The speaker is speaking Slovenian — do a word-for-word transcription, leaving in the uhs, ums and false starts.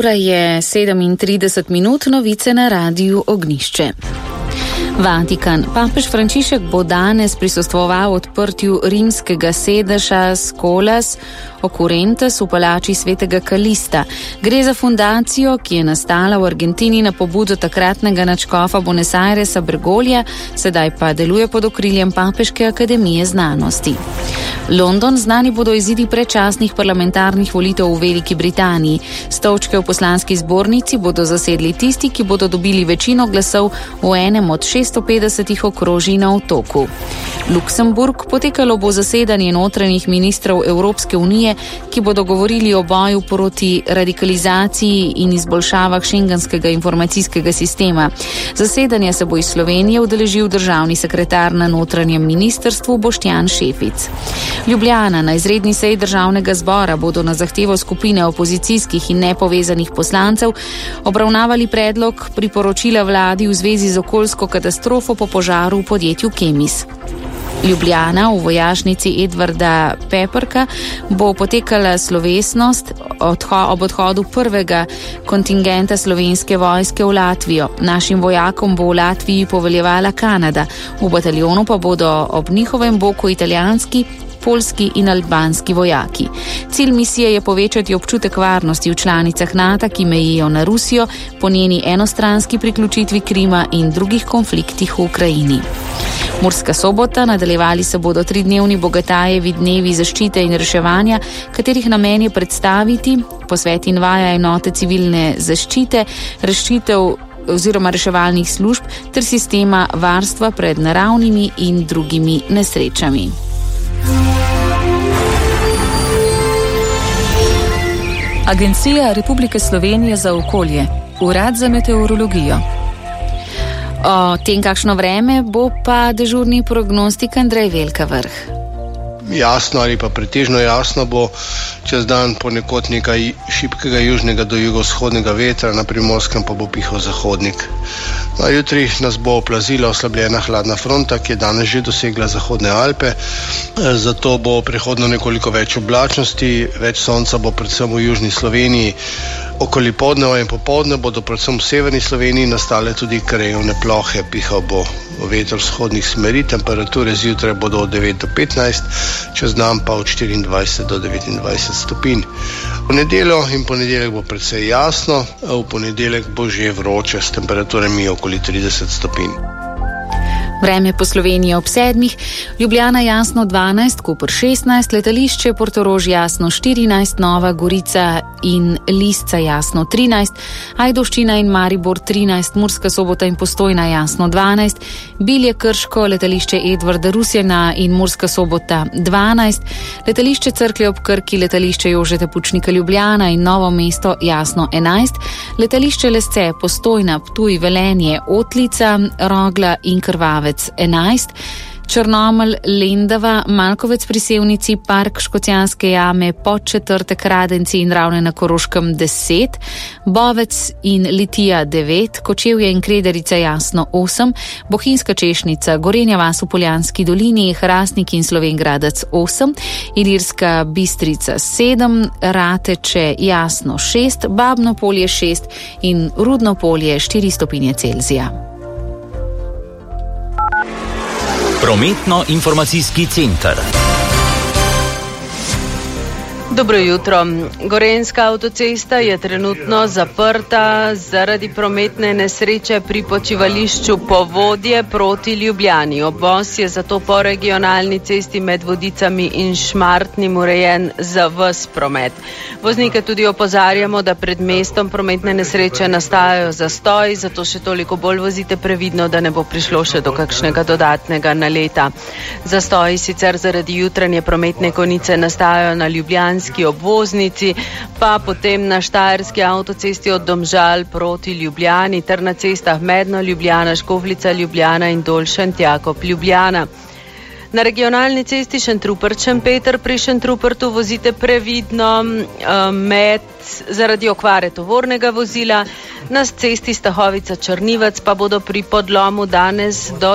Ura je sedemintrideset minut, novice na Radiu Ognjišče. Vatikan. Papež Frančišek bo danes prisostvoval odprtju rimskega sedeža Scholas Occurrentes v palači svetega Kalista. Gre za fundacijo, ki je nastala v Argentini na pobudo takratnega nadškofa Buenos Airesa Bergoglija, sedaj pa deluje pod okriljem Papeške akademije znanosti. London. Znani bodo izidi predčasnih parlamentarnih volitev v Veliki Britaniji. Stolčke v poslanski zbornici bodo zasedli tisti, ki bodo dobili večino glasov v enem od šeststo petdesetih okrožij na otoku. Luksemburg. Potekalo bo zasedanje notranjih ministrov Evropske unije, ki bodo govorili o boju proti radikalizaciji in izboljšavah šengenskega informacijskega sistema. Zasedanja se bo iz Slovenije udeležil državni sekretar na notranjem ministrstvu Boštjan Šefic. Ljubljana. Na izredni seji državnega zbora bodo na zahtevo skupine opozicijskih in nepovezanih poslancev obravnavali predlog priporočila vladi v zvezi z okoljsko katastrofo po požaru v podjetju Kemis. Ljubljana. V vojašnici Edvarda Peperka bo potekala slovesnost odho- ob odhodu prvega kontingenta slovenske vojske v Latvijo. Našim vojakom bo v Latviji poveljevala Kanada, v bataljonu pa bodo ob njihovem boku italijanski, poljski in albanski vojaki. Cilj misije je povečati občutek varnosti v članicah NATO, ki mejijo na Rusijo, po njeni enostranski priključitvi Krima in drugih konfliktih v Ukrajini. Murska Sobota. Nadaljevali se bodo tridnevni Bogatajevi dnevi zaščite in reševanja, katerih namen je predstaviti posvet in vaja enote civilne zaščite, rešitev oziroma reševalnih služb ter sistema varstva pred naravnimi in drugimi nesrečami. Agencija Republike Slovenije za okolje, Urad za meteorologijo. O tem, kakšno vreme bo, pa dežurni prognostik Andrej Velka Vrh. Jasno ali pa pretežno jasno bo čez dan ponekod nekaj šibkega južnega do jugovzhodnega vetra, na Primorskem pa bo pihal zahodnik. Na jutri nas bo oplazila oslabljena hladna fronta, ki je danes že dosegla Zahodne Alpe, zato bo prehodno nekoliko več oblačnosti, več sonca bo predvsem v južni Sloveniji. Okoli podneva in popoldne bodo predvsem v severni Sloveniji nastale tudi krajevne plohe, pihal bo veter vzhodnih smeri, temperature zjutraj bodo od devet do petnajst, čez dan pa od štiriindvajset do devetindvajset stopinj. V nedeljo in ponedeljek bo precej jasno, v ponedeljek bo že vroče s temperaturami okoli trideset stopinj. Vreme po Sloveniji ob sedmih, Ljubljana jasno dvanajst, Koper šestnajst, letališče Portorož jasno štirinajst, Nova Gorica in Lisca jasno trinajst, Ajdovščina in Maribor trinajst, Murska Sobota in Postojna jasno dvanajst, Bilje, Krško, letališče Edvarda Rusjana in Murska Sobota dvanajst, letališče Cerklje ob Krki, letališče Jožeta Pučnika Ljubljana in Novo mesto jasno enajst, letališče Lesce, Postojna, Ptuj, Velenje, Otlica, Rogla in Krvavec enajst, Črnomelj, Lendava, Malkovec pri Sevnici, Park Škocjanske jame, Podčetrtek, Radenci in Ravne na Koroškem deset, Bovec in Litija devet, Kočevje in Krederica jasno osem, Bohinjska Češnica, Gorenja vas v Poljanski dolini, Hrastnik in Slovenj-Gradec osem, Ilirska Bistrica sedem, Rateče jasno šest, Babno Polje šest in Rudno Polje štiri stopinje Celzija. Prometno-informacijski center. Dobro jutro. Gorenjska avtocesta je trenutno zaprta zaradi prometne nesreče pri počivališču Povodje proti Ljubljani. Obvoz je zato po regionalni cesti med Vodicami in Šmartnim urejen za ves promet. Voznike tudi opozarjamo, da pred mestom prometne nesreče nastajajo zastoji, zato še toliko bolj vozite previdno, da ne bo prišlo še do kakšnega dodatnega naleta. Zastoji sicer zaradi jutranje prometne konice nastajajo na Ljubljanski obvoznici, pa potem na Štajerski avtocesti od Domžal proti Ljubljani ter na cestah Medno Ljubljana, Škofljica Ljubljana in Dolšent-Jakob Ljubljana. Na regionalni cesti Šentrupert-Šempeter pri Šentrupertu vozite previdno med zaradi okvare tovornega vozila. Na cesti Stahovica-Črnivec pa bodo pri podlomu danes do